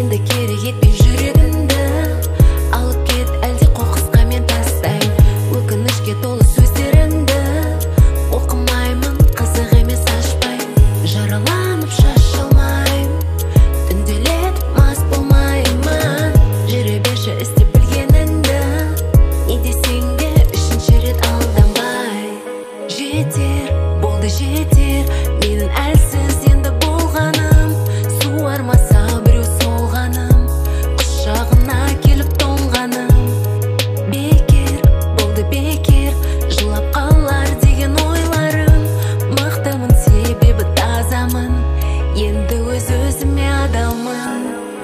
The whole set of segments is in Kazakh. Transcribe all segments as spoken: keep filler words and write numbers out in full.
енді керек етпей жүрегімді алып кет, әлде қоқысқа мен тастайын. Өкінішке толы сөздеріңді оқымаймын, қызық емес ашпайын. Жараланып шаша алмайым, түнделетіп мас болмаймын. Жүре берші істеп білгеніңді, не десең де үшінші рет алданбай. Жетер, болды жетер, менің әлсіз енді болғаным. Суармаса біреу солғаным, құшағына келіп тоңғаным. Бекер, болды бекер, жылап қалар деген ойларым. Мықтымын себебі тазамын, енді өз өзіме адамын.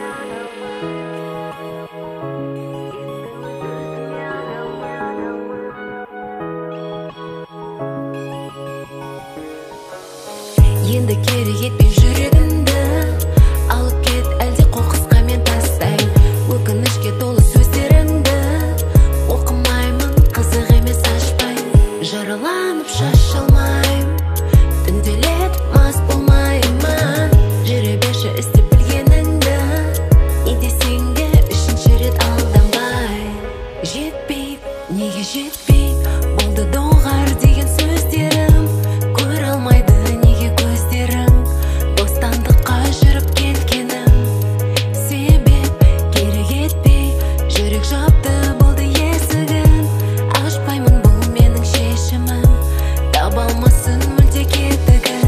Енді керек етпей жүрегімді алып кет, әлде қоқысқа мен тастайын. Өкінішке толы сөздеріңді оқымаймын, қызық емес ашпайын. Жараланып шаша алмайым, түнделетіп мас болмаймын. Жүре берші істеп білгеніңді, не десең де үшінші рет алданбай. Жетпей, неге жетпей, болды доғар деген сөздерім. Көре алмайды неге көздерің, бостандыққа жүріп кеткенім. Себеп керек етпей, жүрек жапты болды есігін. Ашпаймын, бұл менің шешімім, таба алмасын мүлде кетігін.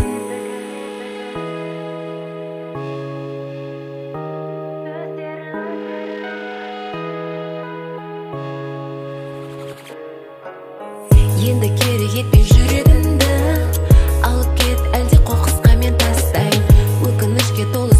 Енді керек етпей жүрегімді алып кет, әлде қоқысқа мен тастайын. Өкінішке толы